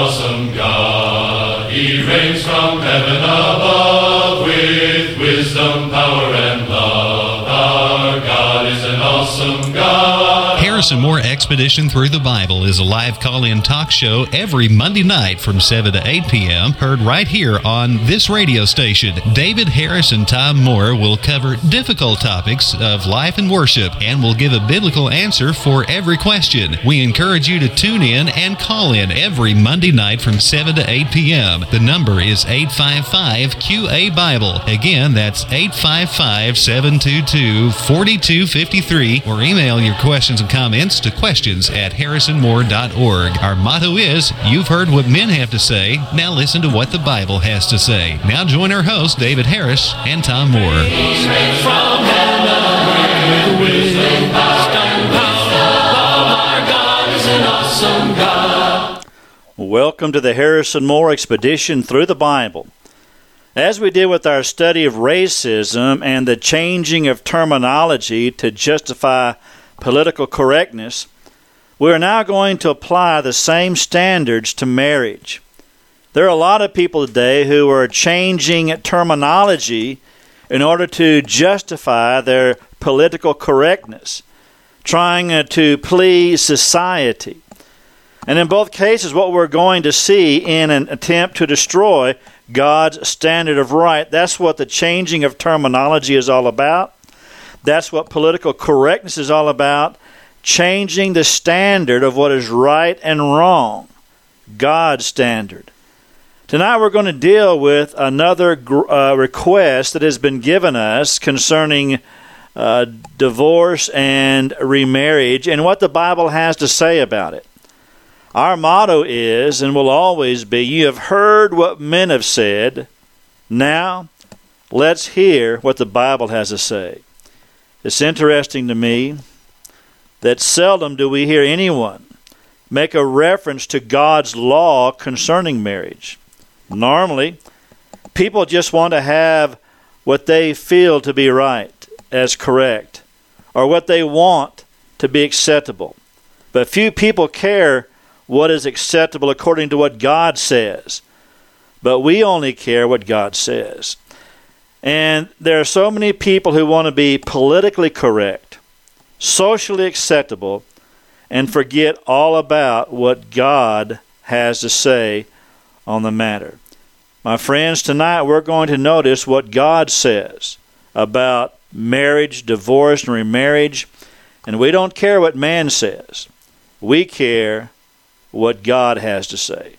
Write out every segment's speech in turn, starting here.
awesome God. He reigns from heaven above with wisdom, power, and love. Our God is an awesome God. Harrison Moore Expedition Through the Bible is a live call-in talk show every Monday night from 7 to 8 p.m., heard right here on this radio station. David Harris and Tom Moore will cover difficult topics of life and worship and will give a biblical answer for every question. We encourage you to tune in and call in every Monday night from 7 to 8 p.m. The number is 855-QA-BIBLE. Again, that's 855-722-4253, or email your questions and comments to questions@harrisonmoore.org. Our motto is, you've heard what men have to say, now listen to what the Bible has to say. Now join our hosts, David Harris and Tom Moore. Welcome to the Harrison Moore Expedition Through the Bible. As we did with our study of racism and the changing of terminology to justify political correctness, we are now going to apply the same standards to marriage. There are a lot of people today who are changing terminology in order to justify their political correctness, trying to please society. And in both cases, what we're going to see in an attempt to destroy God's standard of right, that's what the changing of terminology is all about. That's what political correctness is all about, changing the standard of what is right and wrong, God's standard. Tonight we're going to deal with another request that has been given us concerning divorce and remarriage and what the Bible has to say about it. Our motto is, and will always be, you have heard what men have said. Now, let's hear what the Bible has to say. It's interesting to me that seldom do we hear anyone make a reference to God's law concerning marriage. Normally, people just want to have what they feel to be right as correct, or what they want to be acceptable. But few people care what is acceptable according to what God says. But we only care what God says. And there are so many people who want to be politically correct, socially acceptable, and forget all about what God has to say on the matter. My friends, tonight we're going to notice what God says about marriage, divorce, and remarriage. And we don't care what man says. We care what God has to say.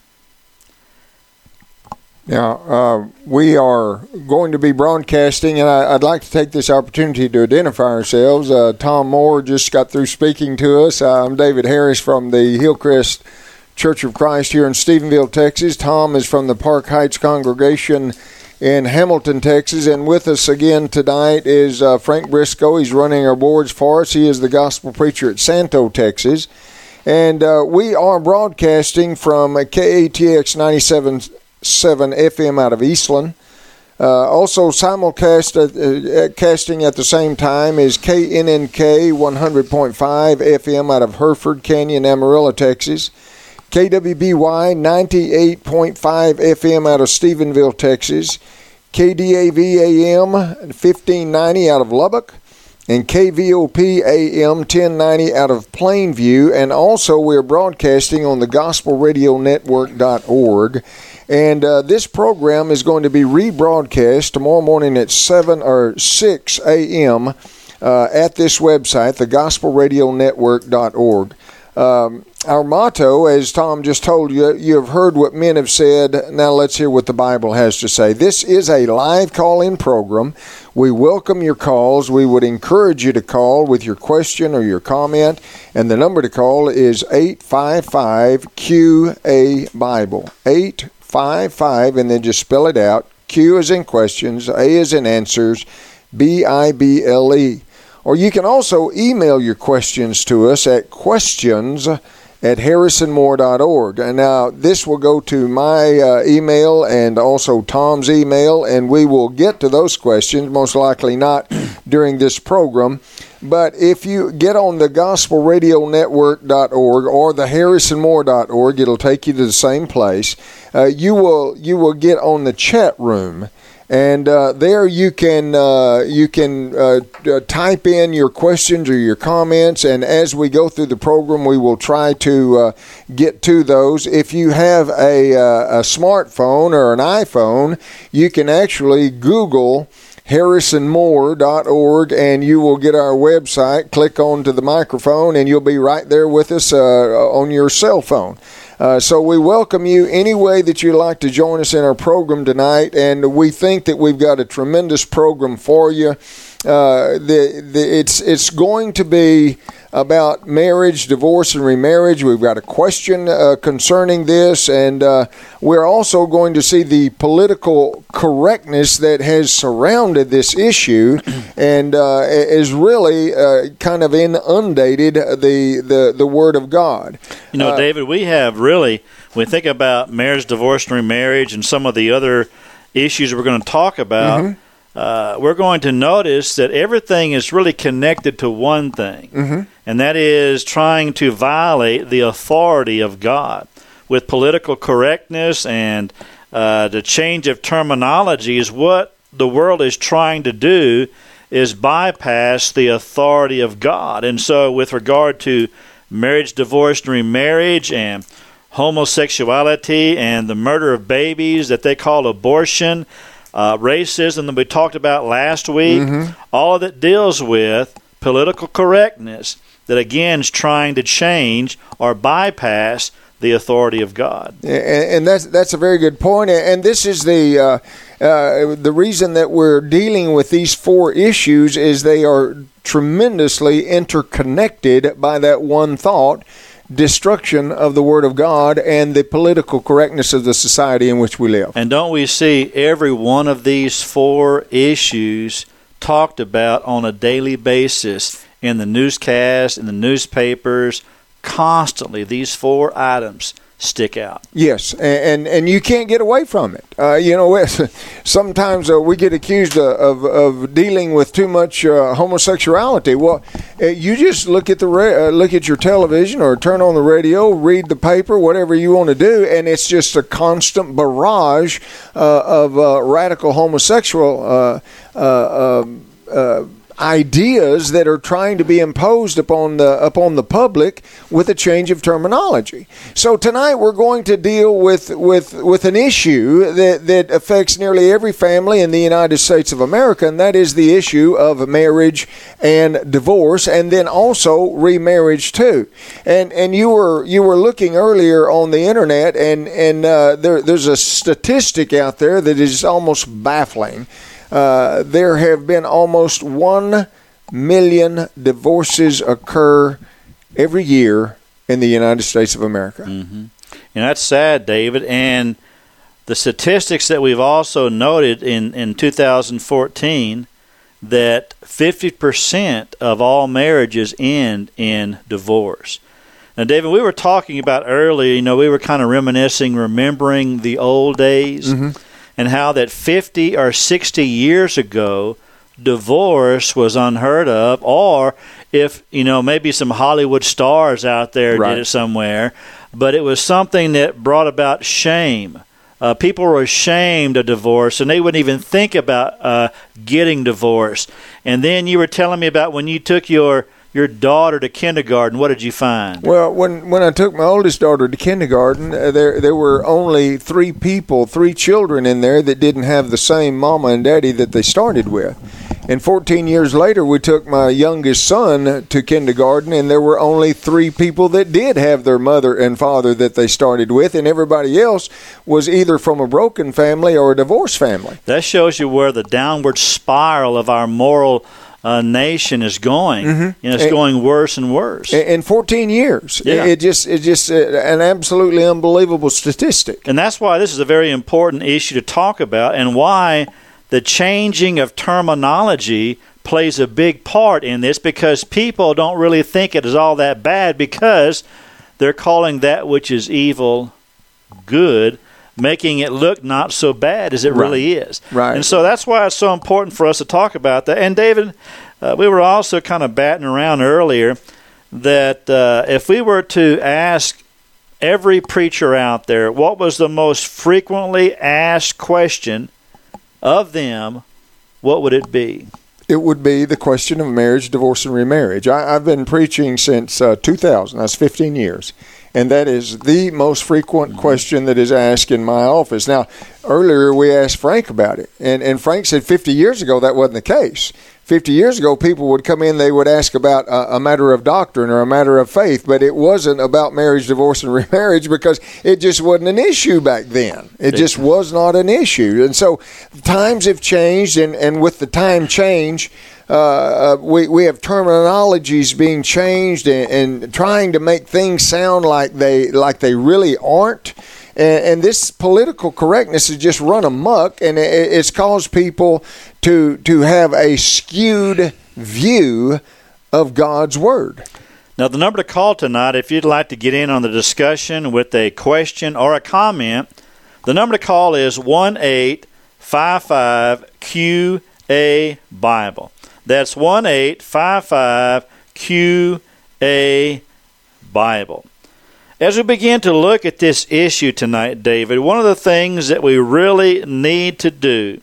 Now, we are going to be broadcasting, and I'd like to take this opportunity to identify ourselves. Tom Moore just got through speaking to us. I'm David Harris from the Hillcrest Church of Christ here in Stephenville, Texas. Tom is from the Park Heights congregation in Hamilton, Texas. And with us again tonight is Frank Briscoe. He's running our boards for us. He is the gospel preacher at Santo, Texas. And we are broadcasting from KATX 97.7 FM out of Eastland. Also simulcasting at the same time is KNNK 100.5 FM out of Hereford Canyon, Amarillo, Texas. KWBY 98.5 FM out of Stephenville, Texas. KDAV AM 1590 out of Lubbock. And KVOP AM 1090 out of Plainview. And also we're broadcasting on the GospelRadioNetwork.org. And this program is going to be rebroadcast tomorrow morning at 7 or 6 a.m. At this website, the GospelRadioNetwork.org. Our motto, as Tom just told you, you have heard what men have said. Now let's hear what the Bible has to say. This is a live call-in program. We welcome your calls. We would encourage you to call with your question or your comment. And the number to call is 855-QA-BIBLE. 855, and then just spell it out. Q is in questions, A is in answers, BIBLE. Or you can also email your questions to us at questions@harrisonmoore.org. And now this will go to my email and also Tom's email, and we will get to those questions, most likely not during this program. But if you get on the gospelradionetwork.org or the harrisonmoore.org, it'll take you to the same place. You will get on the chat room. And there you can type in your questions or your comments, and as we go through the program, we will try to get to those. If you have a smartphone or an iPhone, you can actually Google harrisonmoore.org, and you will get our website. Click onto the microphone, and you'll be right there with us on your cell phone. So we welcome you any way that you'd like to join us in our program tonight, and we think that we've got a tremendous program for you. It's going to be about marriage, divorce, and remarriage. We've got a question concerning this, and we're also going to see the political correctness that has surrounded this issue and is really kind of inundated the Word of God. You know, David, we have really, when we think about marriage, divorce, and remarriage, and some of the other issues we're going to talk about, we're going to notice that everything is really connected to one thing, and that is trying to violate the authority of God. With political correctness and the change of terminology, is what the world is trying to do is bypass the authority of God. And so with regard to marriage, divorce, and remarriage, and homosexuality, and the murder of babies that they call abortion, racism that we talked about last week, all of it deals with political correctness that, again, is trying to change or bypass the authority of God. And that's a very good point. And this is the reason that we're dealing with these four issues is they are tremendously interconnected by that one thought: destruction of the Word of God and the political correctness of the society in which we live. And don't we see every one of these four issues talked about on a daily basis in the newscast, in the newspapers? Constantly, these four items stick out. Yes, and you can't get away from it. Sometimes we get accused of dealing with too much homosexuality. Well, you just look at look at your television or turn on the radio, read the paper, whatever you want to do, and it's just a constant barrage of radical homosexual ideas that are trying to be imposed upon the public with a change of terminology. So tonight we're going to deal with an issue that affects nearly every family in the United States of America, and that is the issue of marriage and divorce, and then also remarriage too. And you were looking earlier on the internet, and there's a statistic out there that is almost baffling. There have been almost 1 million divorces occur every year in the United States of America. And that's sad, David. And the statistics that we've also noted in 2014, that 50% of all marriages end in divorce. Now, David, we were talking about earlier, we were kind of reminiscing, remembering the old days. And how that 50 or 60 years ago, divorce was unheard of, or if, maybe some Hollywood stars out there did it somewhere, but it was something that brought about shame. People were ashamed of divorce, and they wouldn't even think about getting divorced. And then you were telling me about when you took your daughter to kindergarten. What did you find? Well, when I took my oldest daughter to kindergarten, there were only three children in there that didn't have the same mama and daddy that they started with. And 14 years later, we took my youngest son to kindergarten, and there were only 3 people that did have their mother and father that they started with, and everybody else was either from a broken family or a divorced family. That shows you where the downward spiral of our moral nation is going. It's going worse and worse. In 14 years. Yeah. It's just an absolutely unbelievable statistic. And that's why this is a very important issue to talk about, and why the changing of terminology plays a big part in this, because people don't really think it is all that bad, because they're calling that which is evil good, making it look not so bad as it really is. Right. And so that's why it's so important for us to talk about that. And David, we were also kind of batting around earlier that if we were to ask every preacher out there what was the most frequently asked question of them, what would it be? It would be the question of marriage, divorce, and remarriage. I've been preaching since 2000. That's 15 years. And that is the most frequent question that is asked in my office. Now, earlier we asked Frank about it. And Frank said 50 years ago that wasn't the case. 50 years ago, people would come in, they would ask about a matter of doctrine or a matter of faith, but it wasn't about marriage, divorce, and remarriage because it just wasn't an issue back then. It just was not an issue. And so times have changed, and with the time change, we have terminologies being changed and trying to make things sound like they really aren't. And this political correctness has just run amok, and it's caused people to have a skewed view of God's Word. Now, the number to call tonight, if you'd like to get in on the discussion with a question or a comment, the number to call is 1-855-QA-BIBLE. That's 1-855-QA-BIBLE. As we begin to look at this issue tonight, David, one of the things that we really need to do,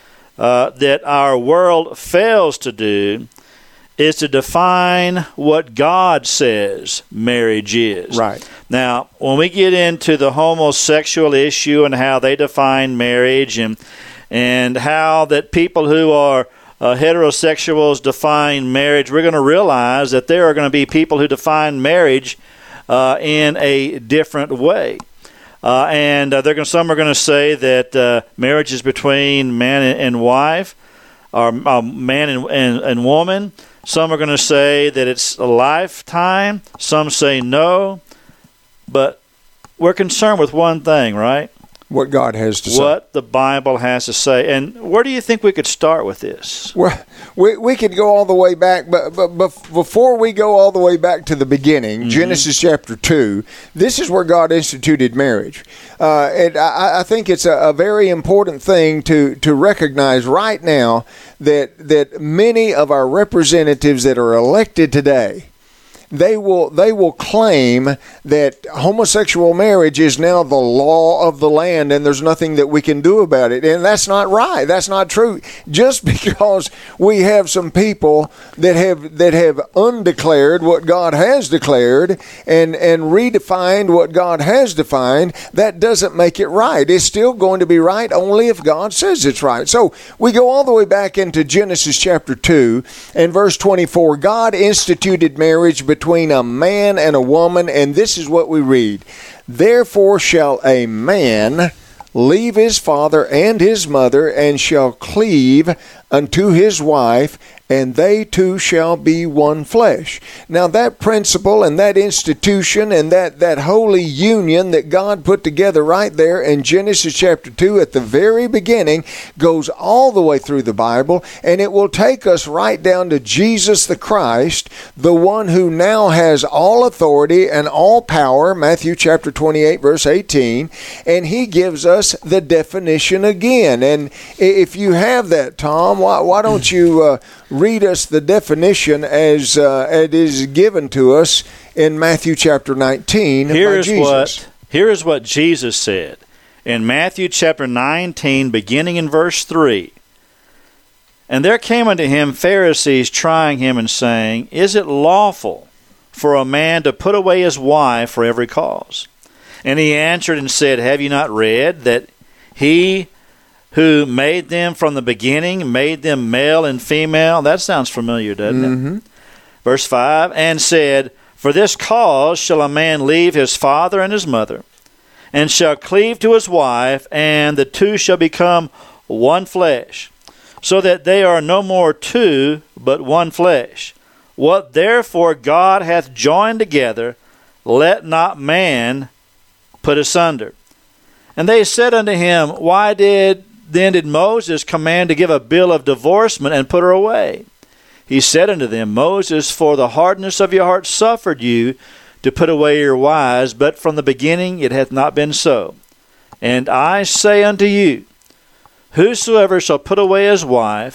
that our world fails to do, is to define what God says marriage is. Right. Now, when we get into the homosexual issue and how they define marriage and how that people who are heterosexuals define marriage, we're going to realize that there are going to be people who define marriage in a different way. And some are going to say that marriage is between man and wife, or man and woman. Some are going to say that it's a lifetime. Some say no. But we're concerned with one thing, right? What God has to say. What the Bible has to say. And where do you think we could start with this? Well, we could go all the way back, but before we go all the way back to the beginning, Genesis chapter 2, this is where God instituted marriage. And I think it's a very important thing to recognize right now that many of our representatives that are elected today, they will claim that homosexual marriage is now the law of the land and there's nothing that we can do about it. And that's not right. That's not true. Just because we have some people that have undeclared what God has declared and redefined what God has defined, that doesn't make it right. It's still going to be right only if God says it's right. So we go all the way back into Genesis chapter 2 and verse 24. God instituted marriage between a man and a woman, and this is what we read. Therefore shall a man leave his father and his mother, and shall cleave unto his wife, and they two shall be one flesh. Now that principle and that institution and that holy union that God put together right there in Genesis chapter 2 at the very beginning goes all the way through the Bible, and it will take us right down to Jesus the Christ, the one who now has all authority and all power, Matthew chapter 28 verse 18, and he gives us the definition again. And if you have that, Tom, why don't you read us the definition as it is given to us in Matthew chapter 19 by Jesus. Here is what Jesus said in Matthew chapter 19, beginning in verse 3. And there came unto him Pharisees trying him and saying, Is it lawful for a man to put away his wife for every cause? And he answered and said, Have you not read that he who made them from the beginning made them male and female? That sounds familiar, doesn't it? Verse 5, and said, For this cause shall a man leave his father and his mother, and shall cleave to his wife, and the two shall become one flesh, so that they are no more two, but one flesh. What therefore God hath joined together, let not man put asunder. And they said unto him, Why did Moses command to give a bill of divorcement and put her away? He said unto them, Moses, for the hardness of your heart suffered you to put away your wives, but from the beginning it hath not been so. And I say unto you, whosoever shall put away his wife,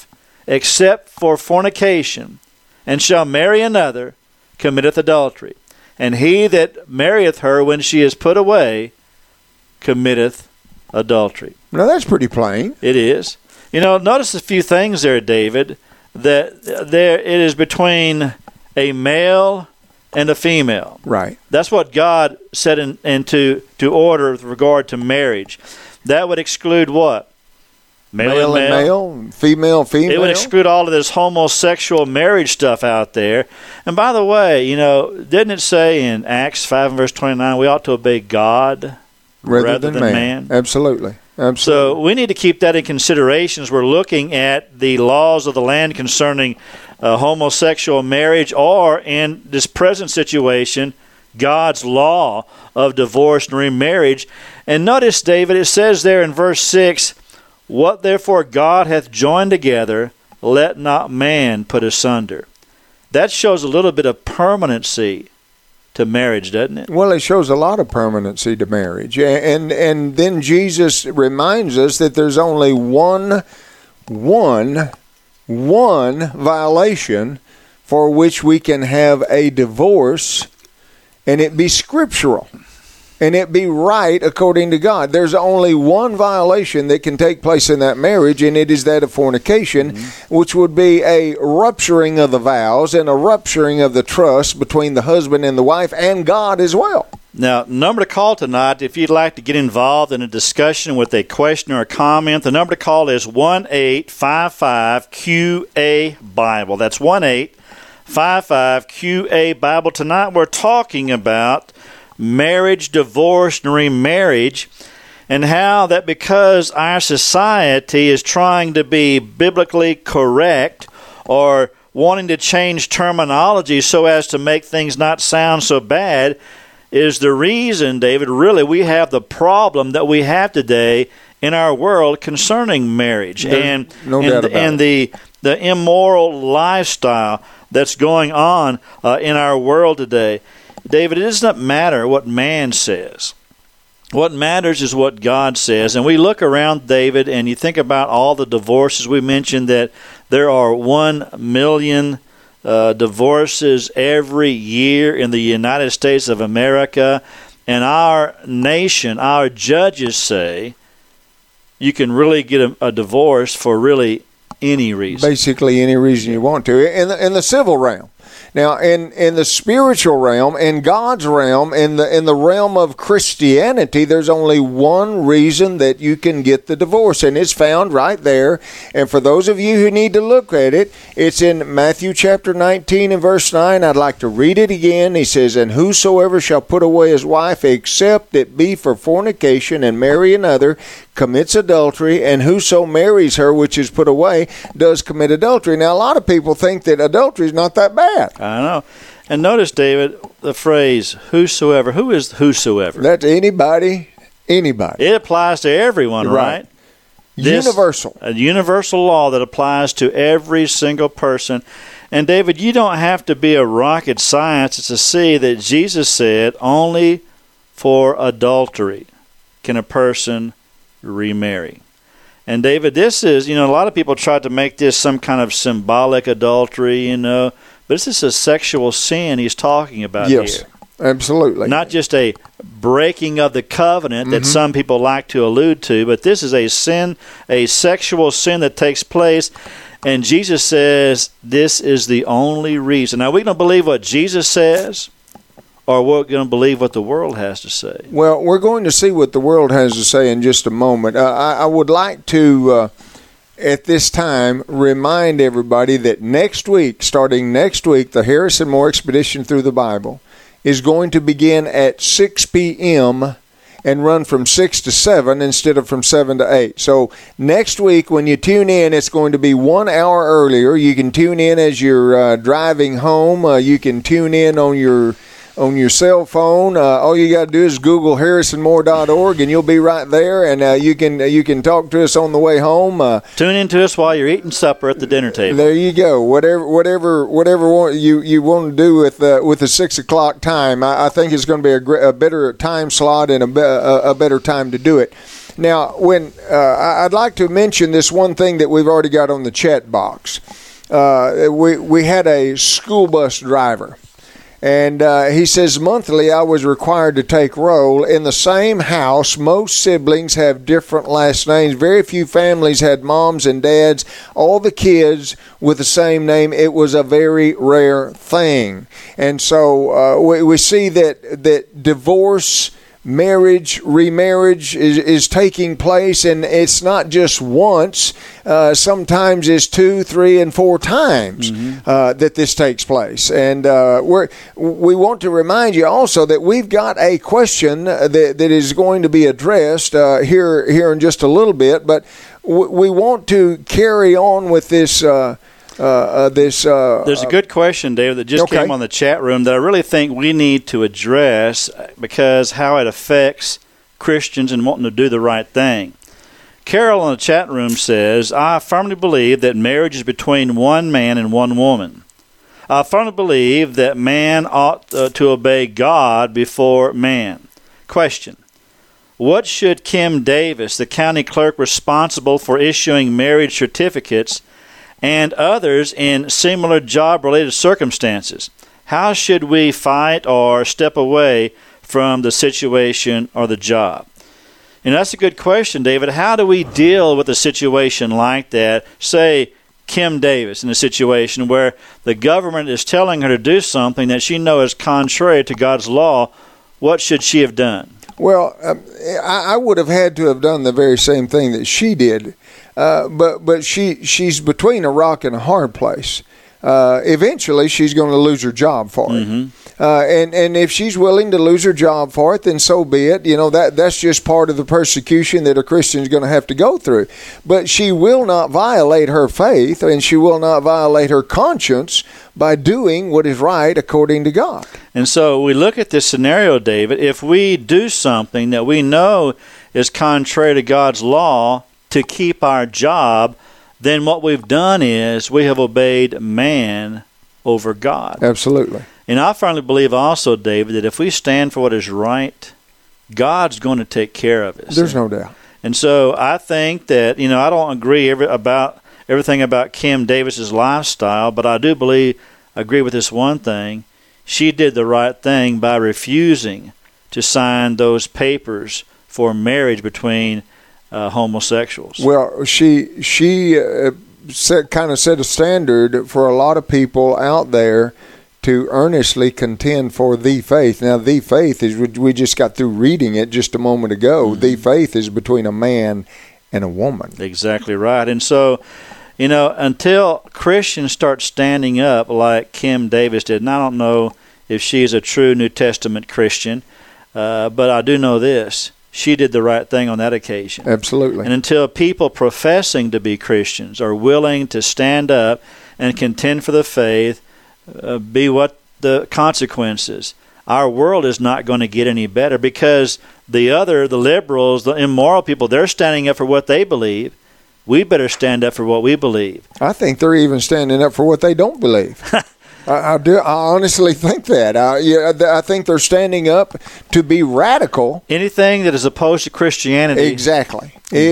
except for fornication, and shall marry another, committeth adultery. And he that marrieth her when she is put away, committeth adultery. Now that's pretty plain. It is. Notice a few things there, David, that there it is between a male and a female. Right. That's what God set into order with regard to marriage. That would exclude what? Male and male, female. It would exclude all of this homosexual marriage stuff out there. And by the way, didn't it say in Acts 5 and verse 29, we ought to obey God rather than man? Absolutely. So we need to keep that in consideration as we're looking at the laws of the land concerning homosexual marriage, or in this present situation, God's law of divorce and remarriage. And notice, David, it says there in verse 6, what therefore God hath joined together, let not man put asunder. That shows a little bit of permanency to marriage, doesn't it? Well, it shows a lot of permanency to marriage. And then Jesus reminds us that there's only one violation for which we can have a divorce, and it be scriptural, and it be right according to God. There's only one violation that can take place in that marriage, and it is that of fornication, which would be a rupturing of the vows and a rupturing of the trust between the husband and the wife and God as well. Now, number to call tonight, if you'd like to get involved in a discussion with a question or a comment, the number to call is 1-855-QA-BIBLE. That's 1-855-QA-BIBLE. Tonight we're talking about marriage, divorce, and remarriage, and how that because our society is trying to be biblically correct or wanting to change terminology so as to make things not sound so bad is the reason, David, really we have the problem that we have today in our world concerning marriage and the immoral lifestyle that's going on in our world today. David, it does not matter what man says. What matters is what God says. And we look around, David, and you think about all the divorces. We mentioned that there are 1 million divorces every year in the United States of America. And our nation, our judges say you can really get a divorce for really any reason. Basically any reason you want to. In the civil realm. Now, in the spiritual realm, in God's realm, in the realm of Christianity, there's only one reason that you can get the divorce, and it's found right there. And for those of you who need to look at it, it's in Matthew chapter 19 and verse 9. I'd like to read it again. He says, "And whosoever shall put away his wife, except it be for fornication, and marry another, commits adultery, and whoso marries her which is put away does commit adultery." Now, a lot of people think that adultery is not that bad. I know. And notice, David, the phrase whosoever. Who is whosoever? That's anybody. It applies to everyone, right? Universal. A universal law that applies to every single person. And, David, you don't have to be a rocket scientist to see that Jesus said only for adultery can a person remarry. And David, this is, a lot of people try to make this some kind of symbolic adultery, but this is a sexual sin he's talking about here. Yes, absolutely. Not just a breaking of the covenant that some people like to allude to, but this is a sin, a sexual sin that takes place. And Jesus says this is the only reason. Now, we're going to believe what Jesus says, or we're going to believe what the world has to say? Well, we're going to see what the world has to say in just a moment. I would like to, at this time, remind everybody that starting next week, the Harrison Moore Expedition Through the Bible is going to begin at 6 p.m. and run from 6 to 7 instead of from 7 to 8. So next week when you tune in, it's going to be 1 hour earlier. You can tune in as you're driving home. You can tune in on your cell phone. All you got to do is Google harrisonmoore.org, and you'll be right there. And you can talk to us on the way home. Tune in to us while you're eating supper at the dinner table. There you go. Whatever you want to do with the 6 o'clock time, I think it's going to be a better time slot and a better time to do it. Now, when I'd like to mention this one thing that we've already got on the chat box. We had a school bus driver. And he says, monthly I was required to take roll. In the same house, most siblings have different last names. Very few families had moms and dads, all the kids with the same name. It was a very rare thing. And so we see that divorce, marriage, remarriage is taking place, and it's not just once. Sometimes it's 2, 3, and 4 times that this takes place. And we want to remind you also that we've got a question that is going to be addressed here in just a little bit, but we want to carry on with this. There's a good question, David, that just came on the chat room that I really think we need to address because how it affects Christians and wanting to do the right thing. Carol in the chat room says, I firmly believe that marriage is between one man and one woman. I firmly believe that man ought to obey God before man. Question. What should Kim Davis, the county clerk responsible for issuing marriage certificates, and others in similar job-related circumstances, how should we fight or step away from the situation or the job? And that's a good question, David. How do we deal with a situation like that? Say, Kim Davis in a situation where the government is telling her to do something that she knows is contrary to God's law. What should she have done? Well, I would have had to have done the very same thing that she did. But she's between a rock and a hard place. Eventually, she's going to lose her job for it. And if she's willing to lose her job for it, then so be it. You know, that's just part of the persecution that a Christian is going to have to go through. But she will not violate her faith, and she will not violate her conscience by doing what is right according to God. And so we look at this scenario, David. If we do something that we know is contrary to God's law to keep our job, then what we've done is we have obeyed man over God. Absolutely. And I firmly believe also, David, that if we stand for what is right, God's going to take care of us. There's no doubt. And so I think that, I don't agree about everything about Kim Davis's lifestyle, but I do agree with this one thing. She did the right thing by refusing to sign those papers for marriage between homosexuals. Well, she kind of set a standard for a lot of people out there to earnestly contend for the faith. Now, the faith is, we just got through reading it just a moment ago. The faith is between a man and a woman. Exactly right. And so, until Christians start standing up like Kim Davis did, and I don't know if she's a true New Testament Christian, but I do know this. She did the right thing on that occasion. Absolutely. And until people professing to be Christians are willing to stand up and contend for the faith, be what the consequences, our world is not going to get any better because the liberals, the immoral people, they're standing up for what they believe. We better stand up for what we believe. I think they're even standing up for what they don't believe. I honestly think that. I think they're standing up to be radical. Anything that is opposed to Christianity. Exactly.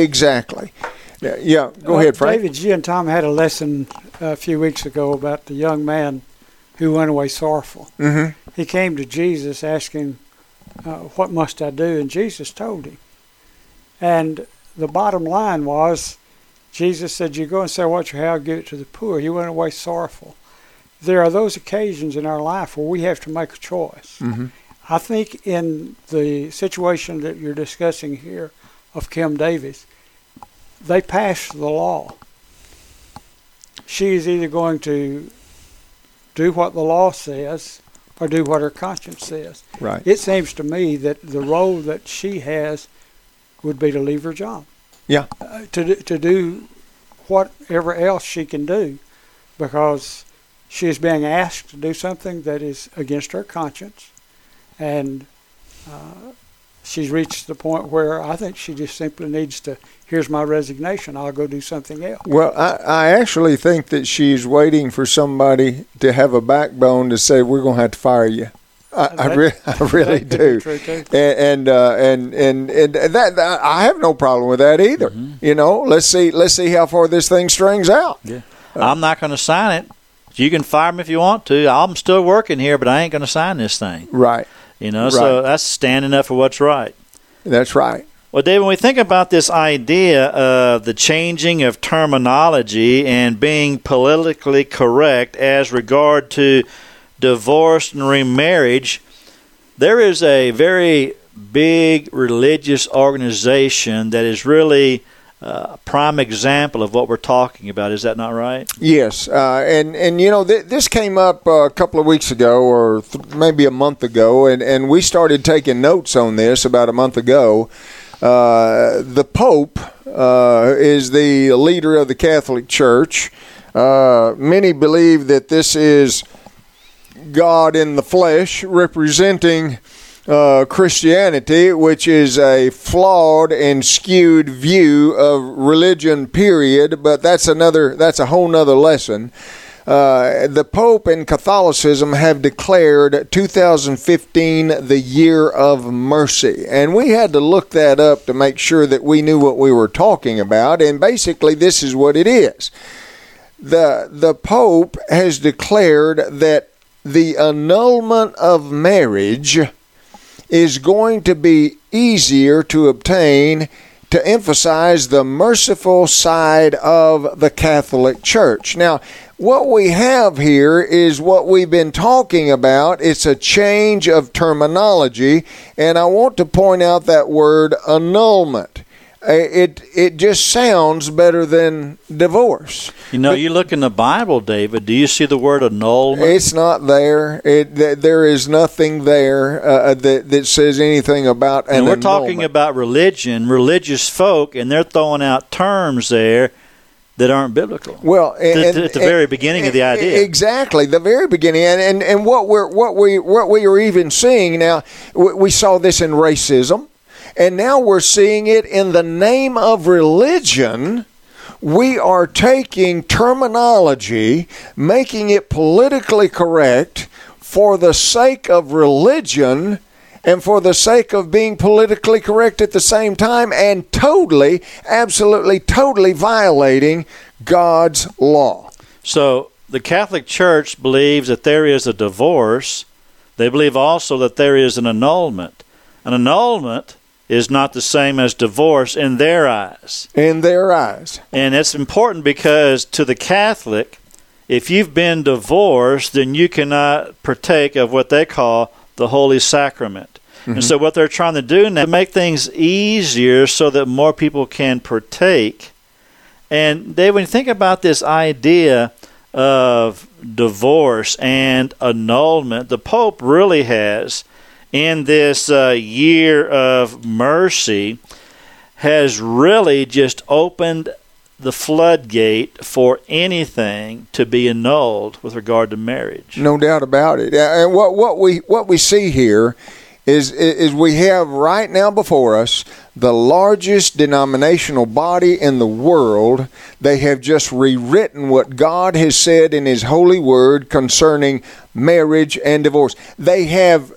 Yeah, go ahead, Frank. David, you and Tom had a lesson a few weeks ago about the young man who went away sorrowful. Mm-hmm. He came to Jesus asking, what must I do? And Jesus told him. And the bottom line was, Jesus said, you go and sell what you have, give it to the poor. He went away sorrowful. There are those occasions in our life where we have to make a choice. Mm-hmm. I think in the situation that you're discussing here of Kim Davis, they passed the law. She is either going to do what the law says or do what her conscience says. Right. It seems to me that the role that she has would be to leave her job. Yeah. To do whatever else she can do, because she is being asked to do something that is against her conscience, and she's reached the point where I think she just simply needs to, here's my resignation, I'll go do something else. Well, I actually think that she's waiting for somebody to have a backbone to say, we're going to have to fire you. I really That could do. be true, too. And that I have no problem with that either. Let's see how far this thing strings out. Yeah. I'm not going to sign it. You can fire me if you want to. I'm still working here, but I ain't going to sign this thing. Right. So that's standing up for what's right. That's right. Well, Dave, when we think about this idea of the changing of terminology and being politically correct as regard to divorce and remarriage, there is a very big religious organization that is really a prime example of what we're talking about. Is that not right? Yes, and this came up a couple of weeks ago, or maybe a month ago, and we started taking notes on this about a month ago. The Pope is the leader of the Catholic Church. Many believe that this is God in the flesh representing Christianity, which is a flawed and skewed view of religion, period, but that's a whole nother lesson. The Pope and Catholicism have declared 2015 the year of mercy, and we had to look that up to make sure that we knew what we were talking about, and basically this is what it is. The Pope has declared that the annulment of marriage is going to be easier to obtain, to emphasize the merciful side of the Catholic Church. Now, what we have here is what we've been talking about. It's a change of terminology, and I want to point out that word annulment. It just sounds better than divorce. You look in the Bible, David, do you see the word annulment? It's not there. There is nothing there that says anything about an annulment. We're talking about religion, religious folk, and they're throwing out terms there that aren't biblical. Well, at the very beginning of the idea, exactly the very beginning, and what we are even seeing now. We saw this in racism, and now we're seeing it in the name of religion. We are taking terminology, making it politically correct for the sake of religion and for the sake of being politically correct at the same time, and absolutely totally violating God's law. So the Catholic Church believes that there is a divorce. They believe also that there is an annulment. An annulment is not the same as divorce in their eyes. In their eyes. And it's important because to the Catholic, if you've been divorced, then you cannot partake of what they call the Holy Sacrament. Mm-hmm. And so what they're trying to do now is make things easier so that more people can partake. And Dave, when you think about this idea of divorce and annulment, the Pope really has, in this year of mercy, has really just opened the floodgate for anything to be annulled with regard to marriage. No doubt about it. And what we see here is we have right now before us the largest denominational body in the world. They have just rewritten what God has said in His holy word concerning marriage and divorce. They have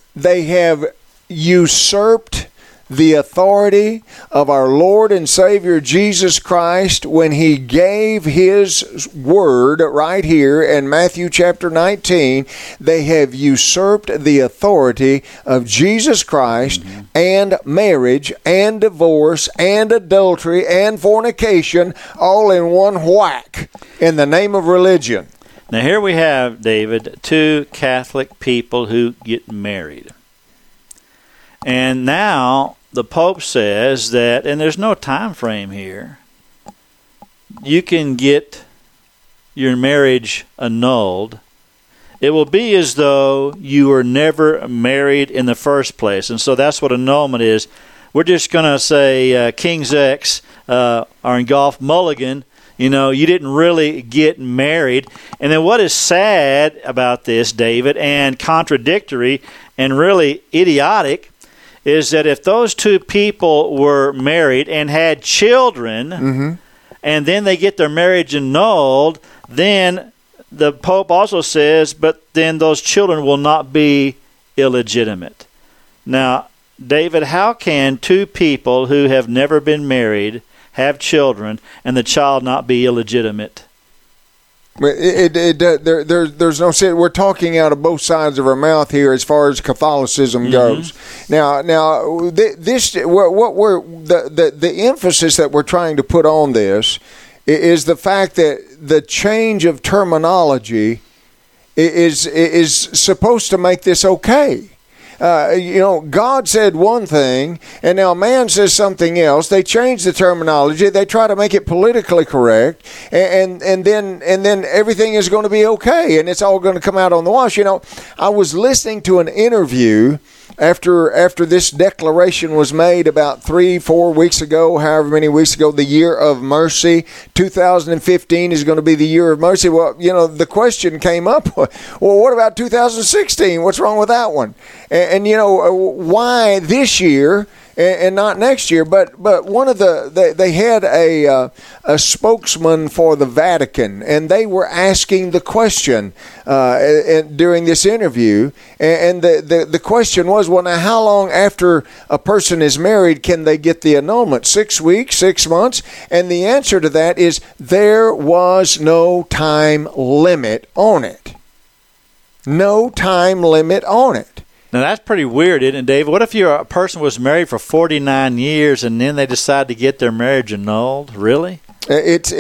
usurped the authority of our Lord and Savior Jesus Christ when He gave His word right here in Matthew chapter 19. They have usurped the authority of Jesus Christ and marriage and divorce and adultery and fornication all in one whack in the name of religion. Now here we have, David, two Catholic people who get married. And now the Pope says that, and there's no time frame here, you can get your marriage annulled. It will be as though you were never married in the first place. And so that's what annulment is. We're just going to say King's X or in golf Mulligan, you didn't really get married. And then what is sad about this, David, and contradictory and really idiotic, is that if those two people were married and had children, and then they get their marriage annulled, then the Pope also says, but then those children will not be illegitimate. Now, David, how can two people who have never been married have children and the child not be illegitimate? There's no sense. We're talking out of both sides of our mouth here as far as Catholicism goes. Now, the emphasis that we're trying to put on this is the fact that the change of terminology is supposed to make this okay. God said one thing, and now man says something else. They change the terminology. They try to make it politically correct, and then everything is going to be okay, and it's all going to come out on the wash. I was listening to an interview after this declaration was made about 3-4 weeks ago, however many weeks ago, the year of mercy. 2015 is going to be the year of mercy. Well, the question came up, well, what about 2016? What's wrong with that one? And why this year and not next year? But one of they had a spokesman for the Vatican, and they were asking the question during this interview, and the question was, well, now how long after a person is married can they get the annulment? 6 weeks, 6 months? And the answer to that is there was no time limit on it. No time limit on it. Now, that's pretty weird, isn't it, David? What if a person was married for 49 years and then they decide to get their marriage annulled? Really? This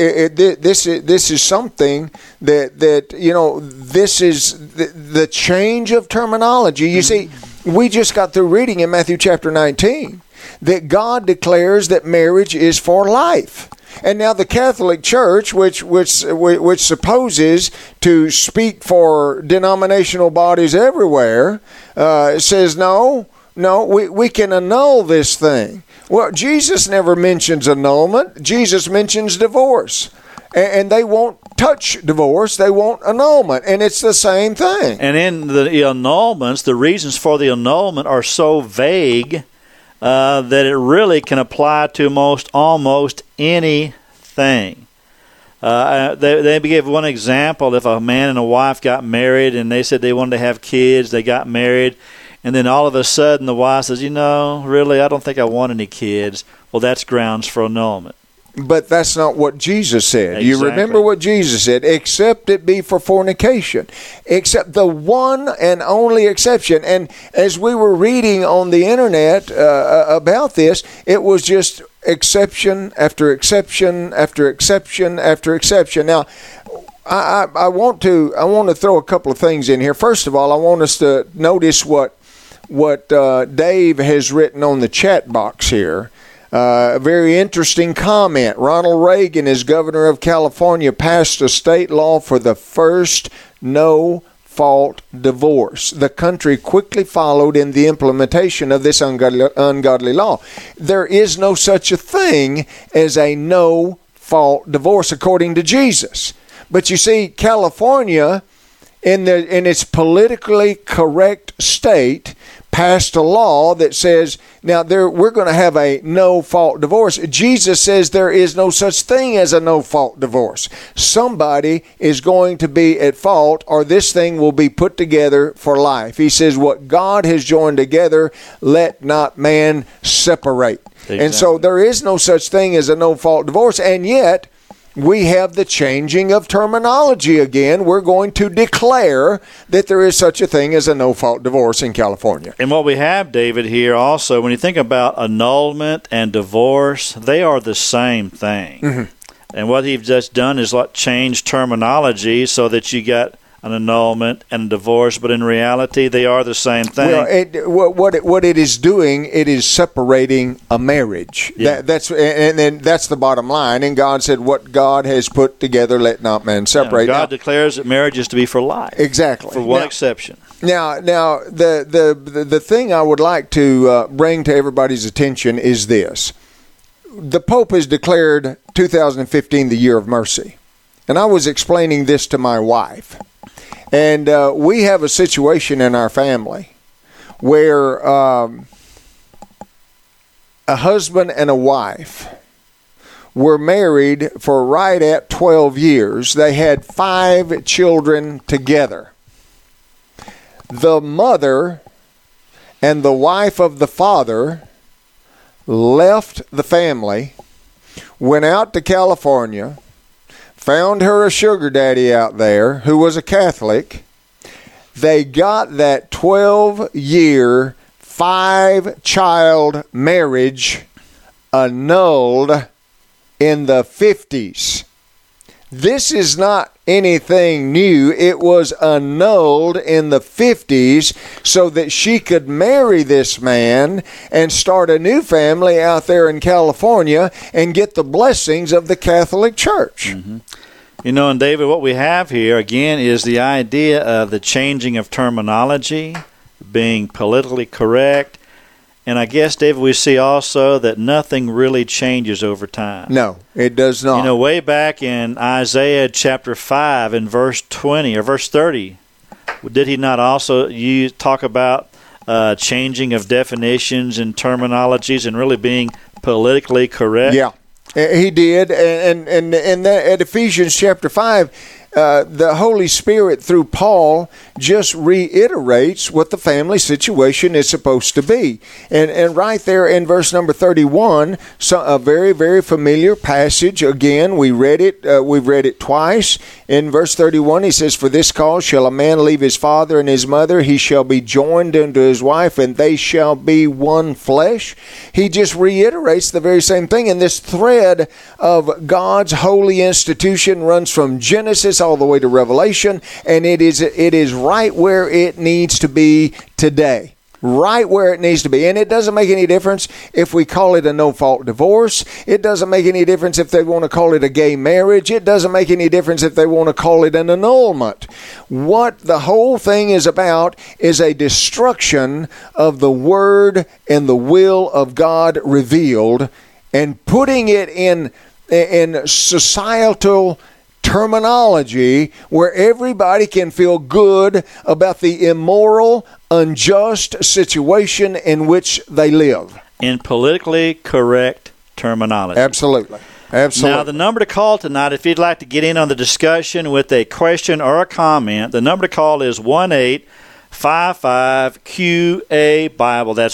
is something that this is the change of terminology. You see, we just got through reading in Matthew chapter 19 that God declares that marriage is for life. And now the Catholic Church, which supposes to speak for denominational bodies everywhere, says no, we can annul this thing. Well, Jesus never mentions annulment. Jesus mentions divorce. And they won't touch divorce. They want annulment. And it's the same thing. And in the annulments, the reasons for the annulment are so vague that it really can apply to almost anything. They gave one example. If a man and a wife got married and they said they wanted to have kids, they got married, and then all of a sudden the wife says, really, I don't think I want any kids. Well, that's grounds for annulment. But that's not what Jesus said. Exactly. You remember what Jesus said, except it be for fornication. Except the one and only exception. And as we were reading on the internet about this, it was just exception after exception after exception after exception. Now, I want to throw a couple of things in here. First of all, I want us to notice what Dave has written on the chat box here. A very interesting comment. Ronald Reagan, as governor of California, passed a state law for the first no-fault divorce. The country quickly followed in the implementation of this ungodly law. There is no such a thing as a no-fault divorce, according to Jesus. But you see, California, in its politically correct state, passed a law that says, now we're going to have a no-fault divorce. Jesus says there is no such thing as a no-fault divorce. Somebody is going to be at fault, or this thing will be put together for life. He says, what God has joined together, let not man separate. Exactly. And so there is no such thing as a no-fault divorce, and yet we have the changing of terminology again. We're going to declare that there is such a thing as a no-fault divorce in California. And what we have, David, here also, when you think about annulment and divorce, they are the same thing. Mm-hmm. And what he's just done is change terminology so that you got an annulment and a divorce, but in reality, they are the same thing. Well, what it is doing, it is separating a marriage. Yeah. That's the bottom line. And God said, "What God has put together, let not man separate." God declares that marriage is to be for life. Exactly. For one exception. Now, the thing I would like to bring to everybody's attention is this: the Pope has declared 2015 the year of mercy, and I was explaining this to my wife. And we have a situation in our family where a husband and a wife were married for right at 12 years. They had 5 children together. The mother and the wife of the father left the family, went out to California, found her a sugar daddy out there who was a Catholic. They got that 12-year, 5-child marriage annulled in the 50s. This is not anything new. It was annulled in the 50s so that she could marry this man and start a new family out there in California and get the blessings of the Catholic Church. Mm-hmm. You know, and David, what we have here, again, is the idea of the changing of terminology, being politically correct. And I guess, David, we see also that nothing really changes over time. No, it does not. You know, way back in Isaiah chapter 5 and verse 20 or verse 30, did he not also talk about changing of definitions and terminologies and really being politically correct? Yeah, he did. And that, at Ephesians chapter 5, the Holy Spirit, through Paul, just reiterates what the family situation is supposed to be. And right there in verse number 31, a very, very familiar passage. Again, we've read it twice. In verse 31, he says, "For this cause shall a man leave his father and his mother, he shall be joined unto his wife, and they shall be one flesh." He just reiterates the very same thing. And this thread of God's holy institution runs from Genesis all the way to Revelation, and it is right where it needs to be today. Right where it needs to be. And it doesn't make any difference if we call it a no-fault divorce. It doesn't make any difference if they want to call it a gay marriage. It doesn't make any difference if they want to call it an annulment. What the whole thing is about is a destruction of the Word and the will of God revealed, and putting it in societal terminology where everybody can feel good about the immoral, unjust situation in which they live. In politically correct terminology. Absolutely. Absolutely. Now, the number to call tonight, if you'd like to get in on the discussion with a question or a comment, the number to call is 1-855-QA-BIBLE. That's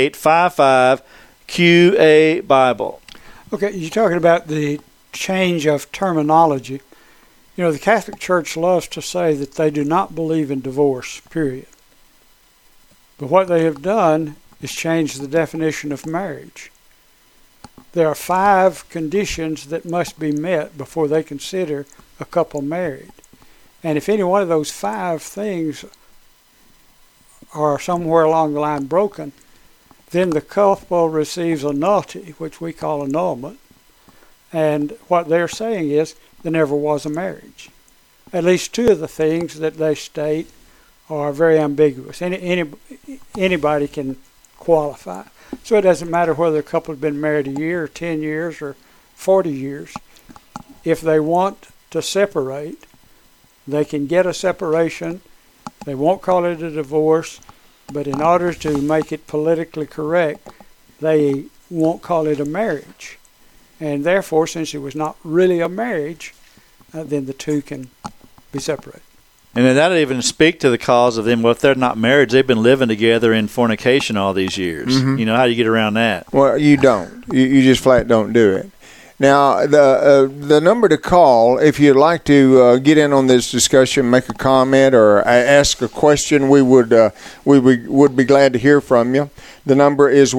1-855-QA-BIBLE. Okay, you're talking about the change of terminology. You know, the Catholic Church loves to say that they do not believe in divorce, period. But what they have done is change the definition of marriage. There are 5 conditions that must be met before they consider a couple married. And if any one of those 5 things are somewhere along the line broken, then the couple receives a nullity, which we call annulment. And what they're saying is there never was a marriage. At least 2 of the things that they state are very ambiguous. Anybody can qualify. So it doesn't matter whether a couple has been married a year or 10 years or 40 years. If they want to separate, they can get a separation. They won't call it a divorce, but in order to make it politically correct, they won't call it a marriage. And therefore, since it was not really a marriage, then the 2 can be separated. And then that'll even speak to the cause of them. Well, if they're not married, they've been living together in fornication all these years. Mm-hmm. You know, how do you get around that? Well, you don't. You just flat don't do it. Now, the number to call, if you'd like to get in on this discussion, make a comment or ask a question, we would be glad to hear from you. The number is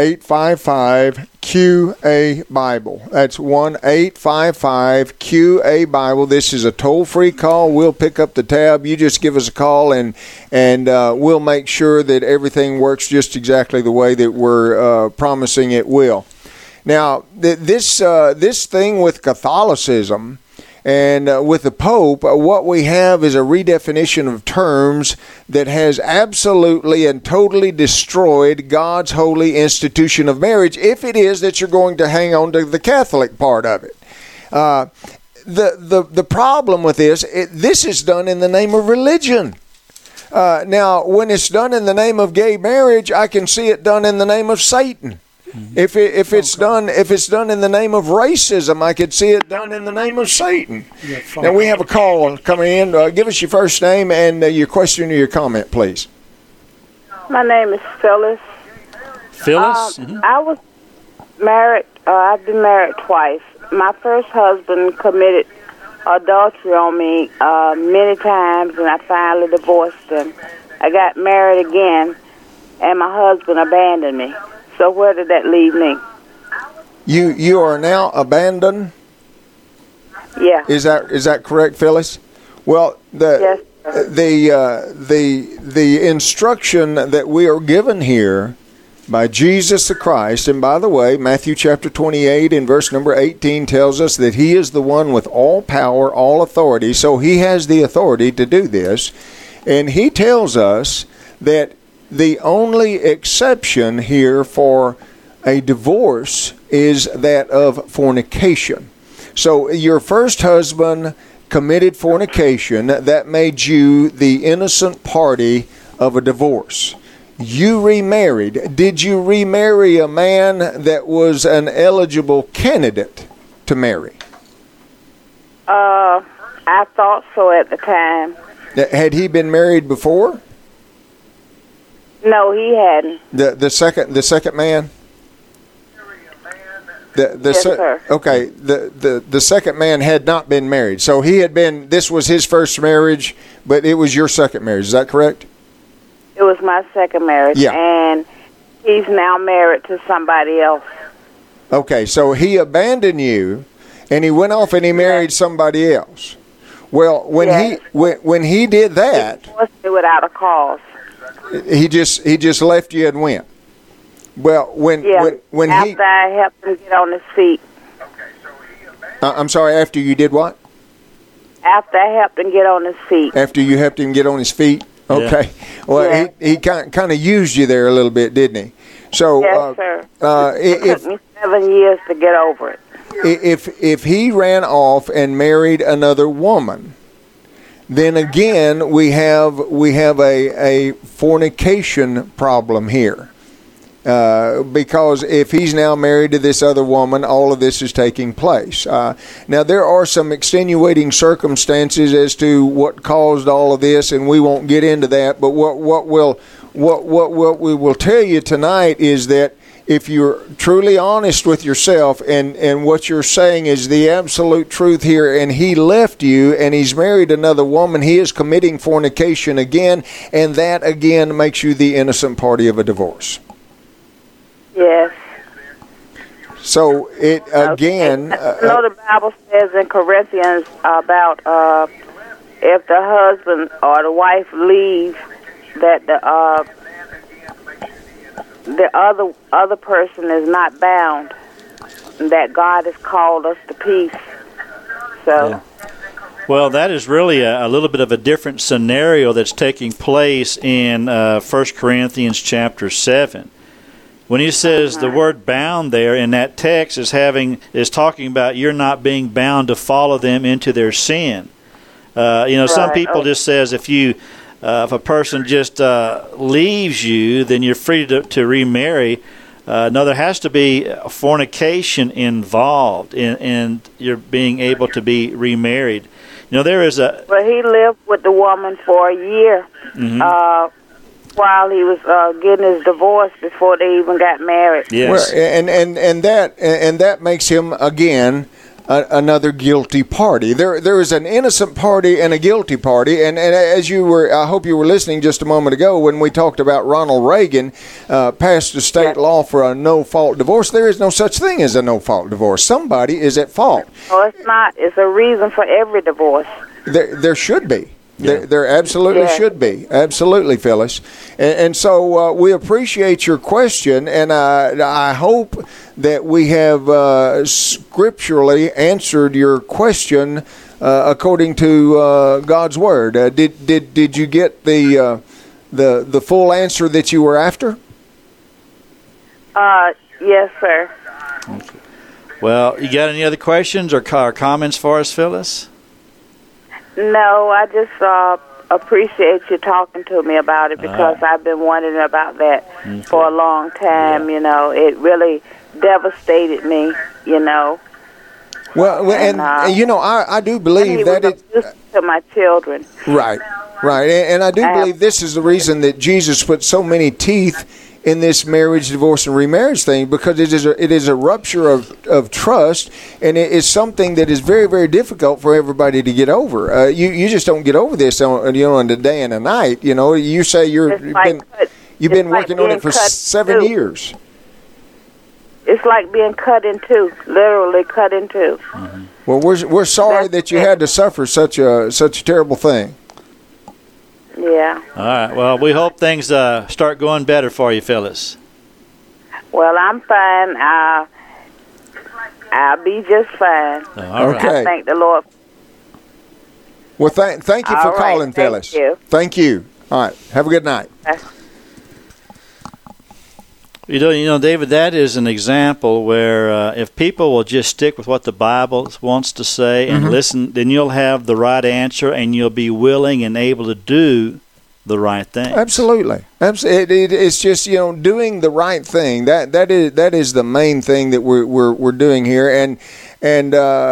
1-855-QA-BIBLE. That's 1-855-QA-BIBLE. This is a toll-free call. We'll pick up the tab. You just give us a call, and we'll make sure that everything works just exactly the way that we're promising it will. Now, this thing with Catholicism and with the Pope, what we have is a redefinition of terms that has absolutely and totally destroyed God's holy institution of marriage, if it is that you're going to hang on to the Catholic part of it. The problem with this is done in the name of religion. Now, when it's done in the name of gay marriage, I can see it done in the name of Satan. If it's done in the name of racism, I could see it done in the name of Satan. Now we have a call coming in. Give us your first name and your question or your comment, please. My name is Phyllis. Phyllis? I was married. I've been married twice. My first husband committed adultery on me many times, and I finally divorced him. I got married again, and my husband abandoned me. So where did that leave me? You are now abandoned? Yeah. Is that correct, Phyllis? Well, Yes. the instruction that we are given here by Jesus the Christ, and by the way, Matthew chapter 28 and verse number 18 tells us that he is the one with all power, all authority, so he has the authority to do this. And he tells us that the only exception here for a divorce is that of fornication. So your first husband committed fornication. That made you the innocent party of a divorce. You remarried. Did you remarry a man that was an eligible candidate to marry? I thought so at the time. Had he been married before? No, he hadn't. The second man? Yes, sir. Okay, the second man had not been married. So he had been, this was his first marriage, but it was your second marriage. Is that correct? It was my second marriage. Yeah. And he's now married to somebody else. Okay, so he abandoned you, and he went off and he married somebody else. Well, when he did that, He divorced me without a cause. he just left you and went. Well, when after I helped him get on his feet. I'm sorry, after you did what? After I helped him get on his feet. After you helped him get on his feet? Okay. Yeah. Well, Yeah. he kind of used you there a little bit, didn't he? So, Yes, sir. It if took me 7 years to get over it. if he ran off and married another woman, then again we have a fornication problem here. Because if he's now married to this other woman, all of this is taking place. Now, there are some extenuating circumstances as to what caused all of this, and we won't get into that. But what we will tell you tonight is that if you're truly honest with yourself, and what you're saying is the absolute truth here, and he left you and he's married another woman, he is committing fornication again, and that again makes you the innocent party of a divorce. Yes. So it again. I know the Bible says in Corinthians about if the husband or the wife leave, that the other person is not bound. That God has called us to peace. So. Yeah. Well, that is really a little bit of a different scenario that's taking place in 1 Corinthians chapter 7. When he says the word bound there in that text is talking about you're not being bound to follow them into their sin. Some people just says if a person just leaves you, then you're free to remarry. No, there has to be fornication involved in your being able to be remarried. There is a. Well, he lived with the woman for a year. Mm-hmm. While he was getting his divorce before they even got married. Yes. Well, and that makes him again another guilty party. There is an innocent party and a guilty party, and as you were, I hope you were listening just a moment ago when we talked about Ronald Reagan passed a state law for a no-fault divorce. There is no such thing as a no-fault divorce. Somebody is at fault. No, it's not. It's a reason for every divorce. There should be. Yeah. There absolutely should be. Absolutely, Phyllis. And so we appreciate your question, and I hope that we have scripturally answered your question according to God's Word. Did you get the full answer that you were after? Yes, sir. Well, you got any other questions or comments for us, Phyllis? No, I just appreciate you talking to me about it because I've been wondering about that for a long time. Yeah. It really devastated me. Well, and I do believe that it to my children. Right, and I do believe this is the reason that Jesus put so many teeth in this marriage, divorce, and remarriage thing, because it is a rupture of trust, and it is something that is very, very difficult for everybody to get over. You just don't get over this on a day and a night. You say you've been working on it for 7 years. It's like being cut in two, literally cut in two. Mm-hmm. Well, we're sorry that you had to suffer such a terrible thing. Yeah. All right. Well, we hope things start going better for you, Phyllis. Well, I'm fine. I'll be just fine. All right. Okay. I thank the Lord. Well, thank you for calling, Phyllis. Thank you. All right. Have a good night. David, that is an example where if people will just stick with what the Bible wants to say and listen, then you'll have the right answer and you'll be willing and able to do the right thing. Absolutely. It's just doing the right thing. That is the main thing that we're doing here, and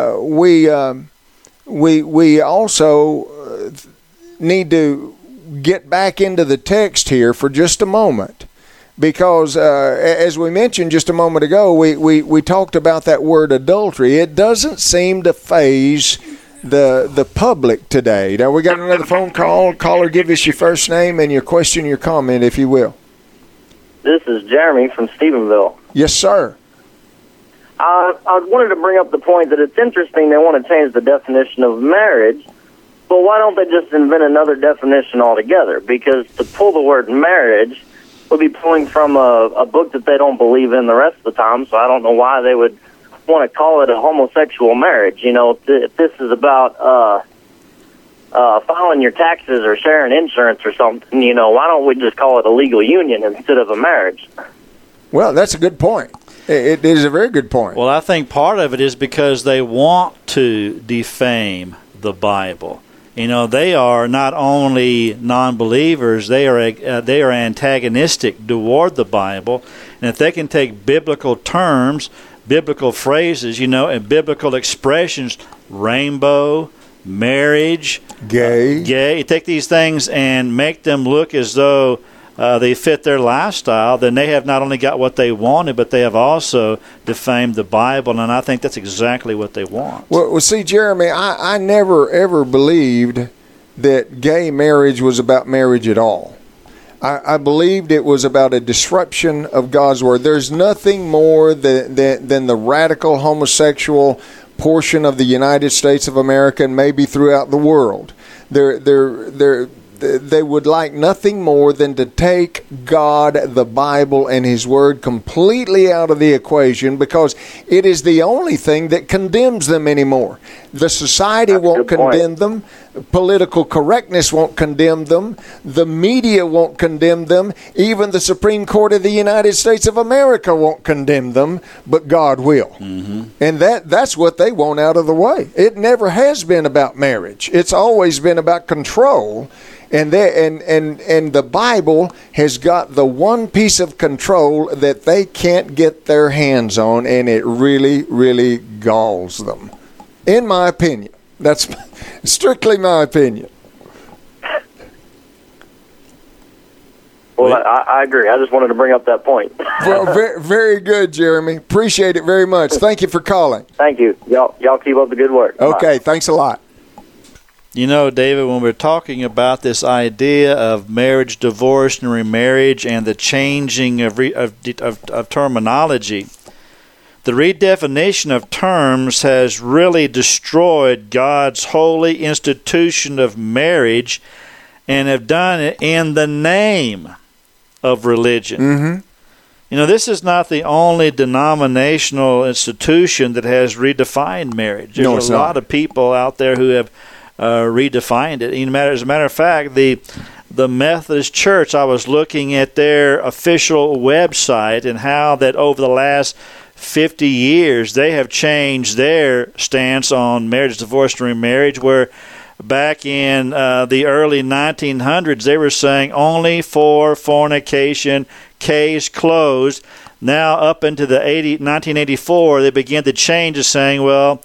we also need to get back into the text here for just a moment. Because, as we mentioned just a moment ago, we talked about that word adultery. It doesn't seem to faze the public today. Now, we got another phone call. Caller, give us your first name and your question, your comment, if you will. This is Jeremy from Stephenville. Yes, sir. I wanted to bring up the point that it's interesting they want to change the definition of marriage, but why don't they just invent another definition altogether? Because to pull the word marriage would be pulling from a book that they don't believe in the rest of the time, so I don't know why they would want to call it a homosexual marriage. If this is about filing your taxes or sharing insurance or something, why don't we just call it a legal union instead of a marriage? Well, that's a good point. It is a very good point. Well, I think part of it is because they want to defame the Bible. They are not only non-believers; they are antagonistic toward the Bible. And if they can take biblical terms, biblical phrases, and biblical expressions, rainbow, marriage, gay, take these things and make them look as though they fit their lifestyle, then they have not only got what they wanted, but they have also defamed the Bible, and I think that's exactly what they want. Well, see, Jeremy, I never, ever believed that gay marriage was about marriage at all. I believed it was about a disruption of God's Word. There's nothing more than the radical homosexual portion of the United States of America and maybe throughout the world. They would like nothing more than to take God, the Bible, and His Word completely out of the equation, because it is the only thing that condemns them anymore. The society won't condemn them. Political correctness won't condemn them. The media won't condemn them. Even the Supreme Court of the United States of America won't condemn them, but God will. Mm-hmm. And that's what they want out of the way. It never has been about marriage. It's always been about control. And the Bible has got the one piece of control that they can't get their hands on, and it really, really galls them. In my opinion. That's strictly my opinion. Well, I agree. I just wanted to bring up that point. Well, very, very good, Jeremy. Appreciate it very much. Thank you for calling. Thank you. Y'all keep up the good work. Okay, Bye. Thanks a lot. David, when we're talking about this idea of marriage, divorce, and remarriage, and the changing of terminology, the redefinition of terms has really destroyed God's holy institution of marriage, and have done it in the name of religion. Mm-hmm. This is not the only denominational institution that has redefined marriage. There's a lot of people out there who have redefined it. As a matter of fact, the Methodist Church, I was looking at their official website and how that over the last 50 years they have changed their stance on marriage, divorce, and remarriage, where back in the early 1900s they were saying only for fornication, case closed. Now up into the 1984 they began to change to saying, well,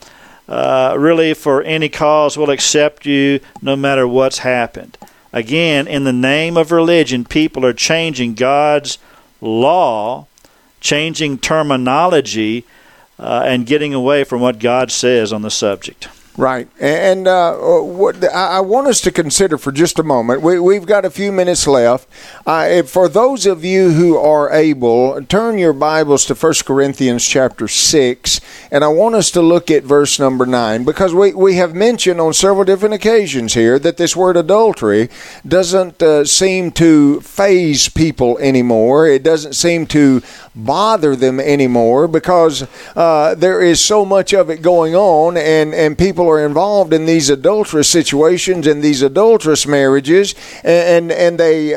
really for any cause will accept you no matter what's happened. Again, in the name of religion, people are changing God's law, changing terminology, and getting away from what God says on the subject. Right. And what I want us to consider for just a moment, we've got a few minutes left. For those of you who are able, turn your Bibles to 1 Corinthians chapter 6, and I want us to look at verse number 9, because we have mentioned on several different occasions here that this word adultery doesn't seem to faze people anymore. It doesn't seem to bother them anymore, because there is so much of it going on, and people are involved in these adulterous situations and these adulterous marriages, and they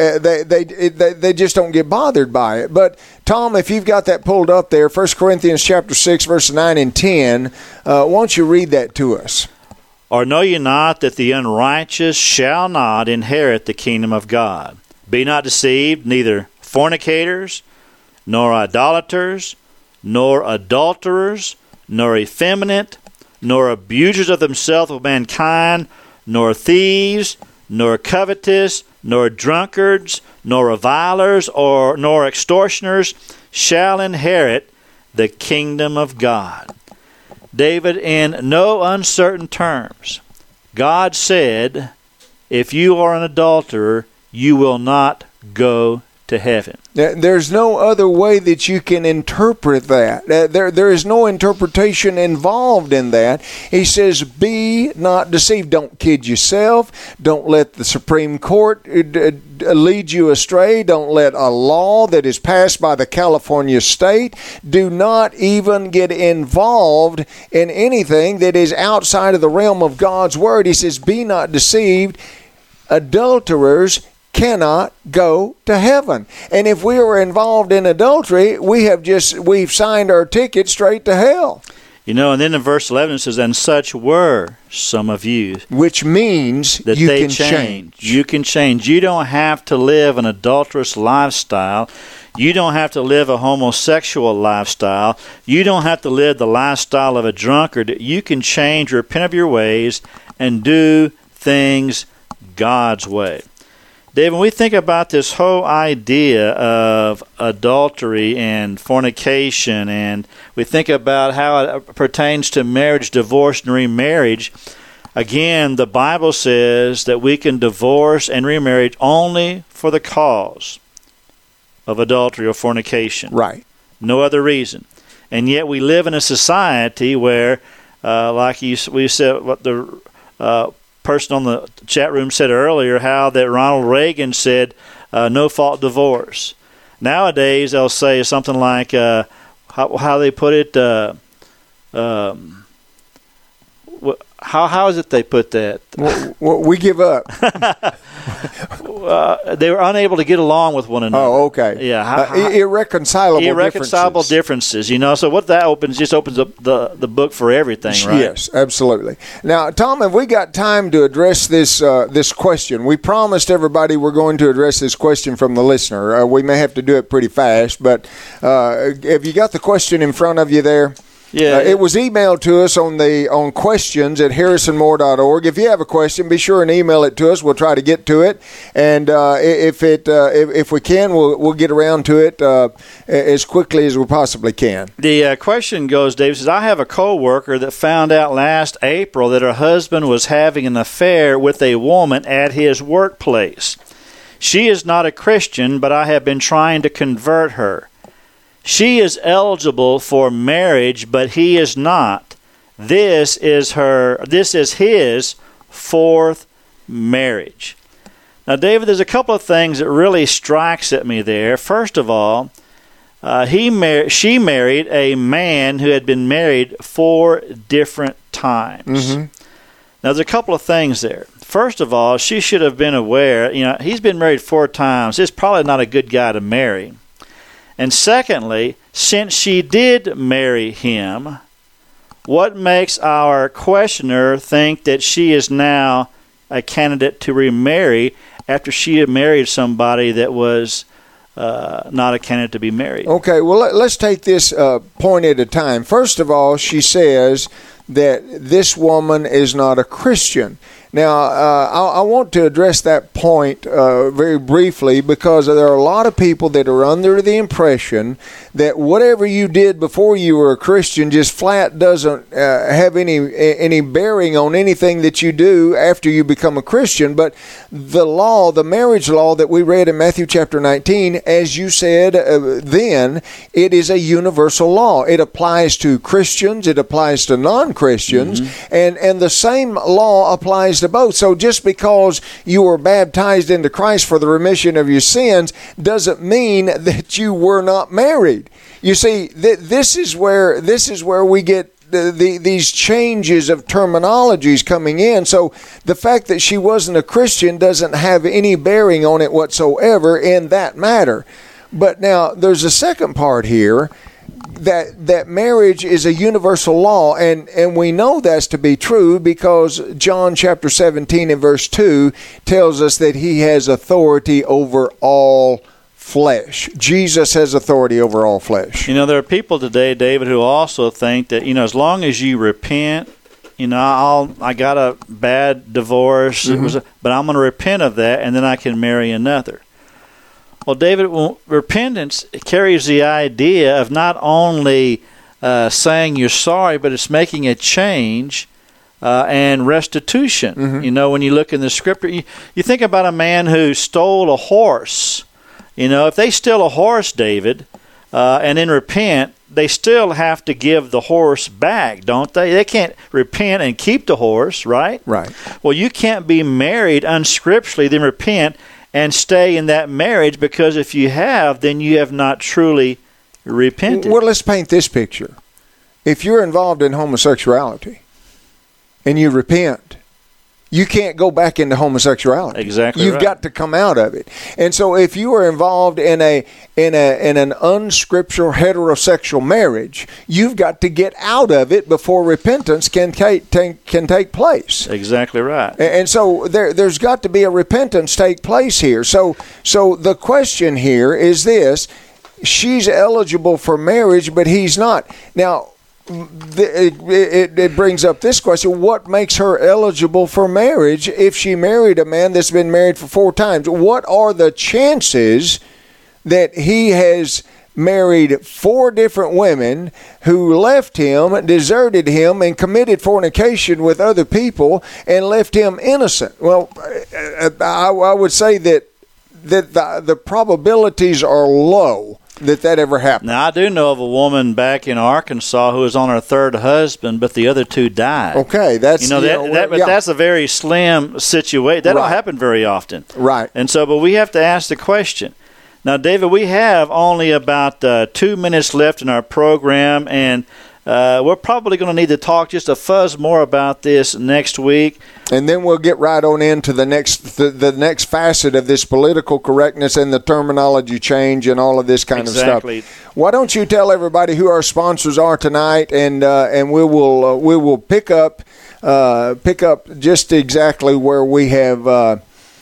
just don't get bothered by it. But Tom, if you've got that pulled up there, 1 Corinthians chapter 6, verse 9 and 10, why don't you read that to us? Or know ye not that the unrighteous shall not inherit the kingdom of God? Be not deceived, neither fornicators, nor idolaters, nor adulterers, nor effeminate, nor abusers of themselves with mankind, nor thieves, nor covetous, nor drunkards, nor revilers, nor extortioners shall inherit the kingdom of God. David, in no uncertain terms, God said, if you are an adulterer, you will not go to heaven. There's no other way that you can interpret that. There is no interpretation involved in that. He says, be not deceived. Don't kid yourself. Don't let the Supreme Court lead you astray. Don't let a law that is passed by the California state. Do not even get involved in anything that is outside of the realm of God's word. He says, be not deceived. Adulterers cannot go to heaven. And if we are involved in adultery, we've signed our ticket straight to hell. You know, and then in verse 11 it says, and such were some of you. Which means that you they can change. change. You can change. You don't have to live an adulterous lifestyle. You don't have to live a homosexual lifestyle. You don't have to live the lifestyle of a drunkard. You can change, repent of your ways, and do things God's way. Dave, when we think about this whole idea of adultery and fornication, and we think about how it pertains to marriage, divorce, and remarriage, again, the Bible says that we can divorce and remarry only for the cause of adultery or fornication. Right. No other reason. And yet we live in a society where, like we said, what the person on the chat room said earlier, how that Ronald Reagan said no-fault divorce. Nowadays, they'll say something like, how they put it, how is it they put that? Well, we give up. They were unable to get along with one another. Oh, okay. Yeah. Irreconcilable differences, you know. So what that opens up the book for everything, right? Yes, absolutely. Now, Tom, have we got time to address this question? We promised everybody we're going to address this question from the listener. We may have to do it pretty fast, but have you got the question in front of you there? Yeah, it was emailed to us on questions at harrisonmore.org. If you have a question, be sure and email it to us. We'll try to get to it, and if we can, we'll get around to it as quickly as we possibly can. The question goes, Dave says, I have a coworker that found out last April that her husband was having an affair with a woman at his workplace. She is not a Christian, but I have been trying to convert her. She is eligible for marriage, but he is not. This is his fourth marriage. Now, David, there's a couple of things that really strikes at me there. First of all, she married a man who had been married 4 different times. Mm-hmm. Now, there's a couple of things there. First of all, she should have been aware, he's been married 4 times. He's probably not a good guy to marry. And secondly, since she did marry him, what makes our questioner think that she is now a candidate to remarry after she had married somebody that was not a candidate to be married. Okay, well, let's take this point at a time. First of all, she says that this woman is not a Christian. Now, I want to address that point very briefly, because there are a lot of people that are under the impression that whatever you did before you were a Christian just flat doesn't have any bearing on anything that you do after you become a Christian. But the law, the marriage law that we read in Matthew chapter 19, as you said then, it is a universal law. It applies to Christians, it applies to non-Christians, and the same law applies to both. So just because you were baptized into Christ for the remission of your sins doesn't mean that you were not married. You see, this is where we get these changes of terminologies coming in. So the fact that she wasn't a Christian doesn't have any bearing on it whatsoever in that matter. But now there's a second part here, that marriage is a universal law, and we know that's to be true because John chapter 17 and verse 2 tells us that he has authority over all flesh. Jesus has authority over all flesh. You know, there are people today, David, who also think that, you know, as long as you repent, you know, I got a bad divorce, but I'm going to repent of that, and then I can marry another. Well, David, repentance carries the idea of not only saying you're sorry, but it's making a change and restitution. You know, when you look in the scripture, you think about a man who stole a horse. You know, if they steal a horse, David, and then repent, they still have to give the horse back, don't they? They can't repent and keep the horse, right? Right. Well, you can't be married unscripturally, then repent and stay in that marriage, because if you have, then you have not truly repented. Well, let's paint this picture. If you're involved in homosexuality and you repent, you can't go back into homosexuality. Exactly. You've got to come out of it. And so if you are involved in an unscriptural heterosexual marriage, you've got to get out of it before repentance can take place. Exactly right. And so there's got to be a repentance take place here. So the question here is this: she's eligible for marriage, but he's not. Now, it brings up this question: what makes her eligible for marriage if she married a man that's been married for 4 times? What are the chances that he has married 4 different women who left him, deserted him, and committed fornication with other people and left him innocent? Well, I would say that the probabilities are low that ever happened. Now, I do know of a woman back in Arkansas who was on her 3rd husband, but the other 2 died. Okay, that's that's a very slim situation. That don't happen very often. Right. And so, but we have to ask the question. Now, David, we have only about 2 minutes left in our program, and we're probably going to need to talk just a fuzz more about this next week. And then we'll get right on into the next facet of this political correctness and the terminology change and all of this kind of stuff. Why don't you tell everybody who our sponsors are tonight, and we will pick up just exactly where we have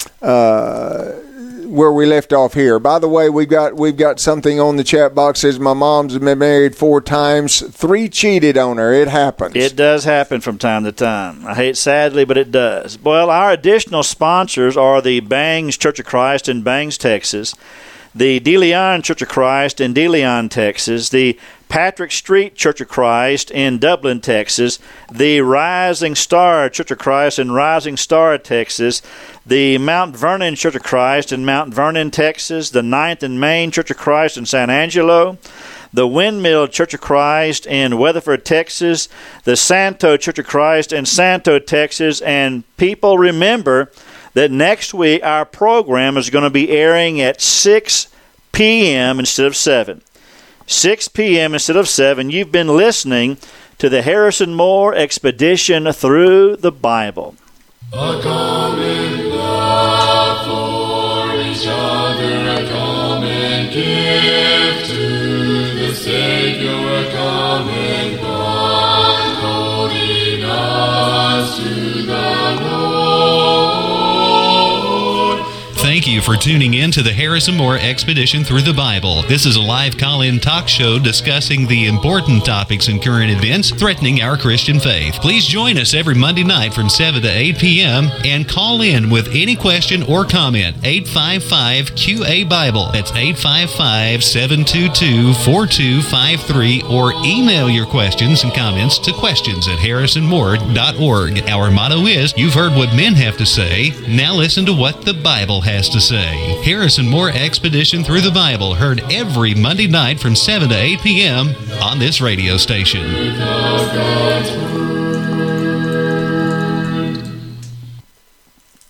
where we left off here. By the way, we've got something on the chat box that says my mom's been married 4 times, 3 cheated on her. It happens. It does happen from time to time. I hate sadly, but it does. Well, our additional sponsors are the Bangs Church of Christ in Bangs, Texas, the De Leon Church of Christ in De Leon, Texas, the Patrick Street Church of Christ in Dublin, Texas, the Rising Star Church of Christ in Rising Star, Texas, the Mount Vernon Church of Christ in Mount Vernon, Texas, the 9th and Main Church of Christ in San Angelo, the Windmill Church of Christ in Weatherford, Texas, the Santo Church of Christ in Santo, Texas. And people, remember that next week our program is going to be airing at 6 p.m. instead of 7. 6 p.m. instead of 7. You've been listening to the Harrison Moore Expedition Through the Bible. A common love for each other, a common gift to the Savior, a common bond holding us to the Lord. Thank you for tuning in to the Harrison Moore Expedition Through the Bible. This is a live call-in talk show discussing the important topics and current events threatening our Christian faith. Please join us every Monday night from 7 to 8 p.m. and call in with any question or comment. 855-QA-BIBLE. That's 855-722-4253, or email your questions and comments to questions@harrisonmoore.org. Our motto is, you've heard what men have to say, now listen to what the Bible has to say. Harrison Moore Expedition Through the Bible, heard every Monday night from 7 to 8 p.m. on this radio station.